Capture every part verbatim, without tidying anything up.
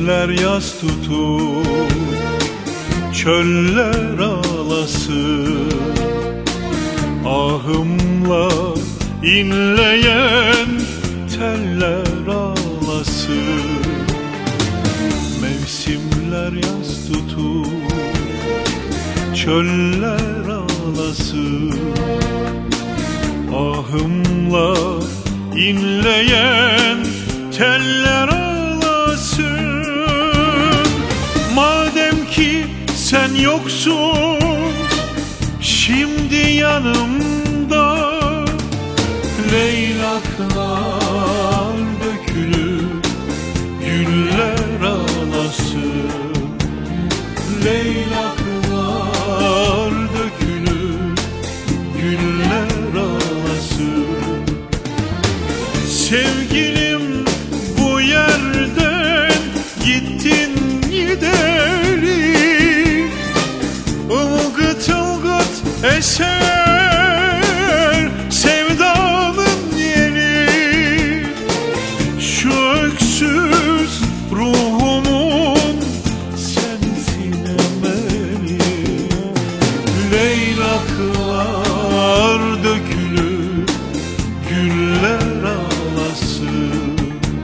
Mevsimler yaz tutup çöller ağlasın, ahımla inleyen teller ağlasın. Mevsimler yaz tutup çöller ağlasın, ahımla inleyen teller ağlasın. Madem ki sen yoksun şimdi yanımda, leylaklar dökülür, güller ağlasın. Leylaklar dökülür, güller ağlasın. Sevgilim bu yerden gittin gideri, ılgıt ılgıt eser sevdanın yeri. Şu öksüz ruhumun sensin emeli. Leylaklar dökülür, güller ağlasın.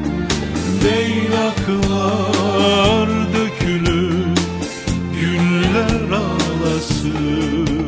Leylaklar dökülür, güller ağlasın.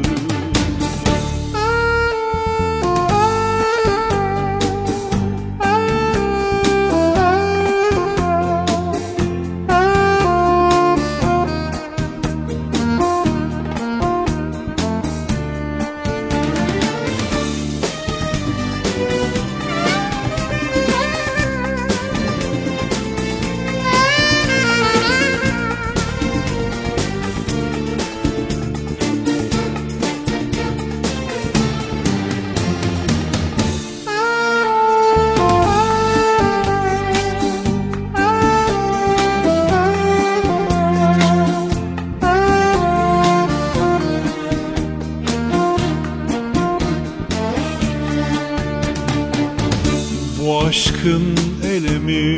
Bu aşkın elemi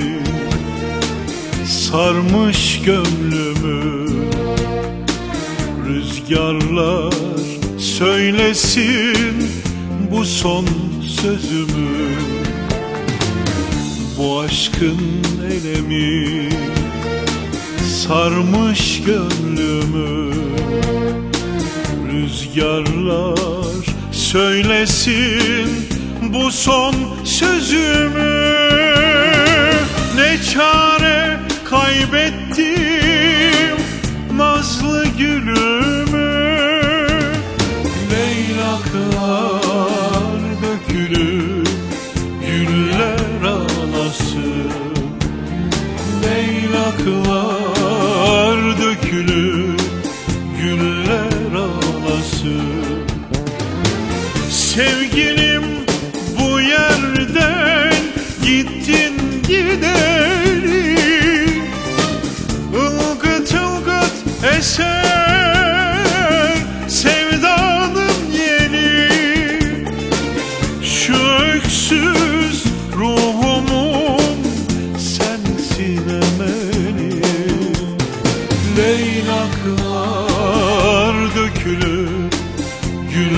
sarmış gönlümü, rüzgarlar söylesin bu son sözümü. Bu aşkın elemi sarmış gönlümü, rüzgarlar söylesin bu son sözümü. Ne çare kaybettim nazlı gülümü. Leylaklar dökülür, güller ağlasın. Leylaklar dökülür, güller ağlasın. Sevgilim bu yerden gittin gideri, ılgıt ılgıt eser sevdanın yeri. Şu öksüz ruhumun sensin emeli. Leylaklar dökülür,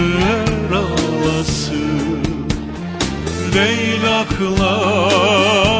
güller ağlasın. Leylaklar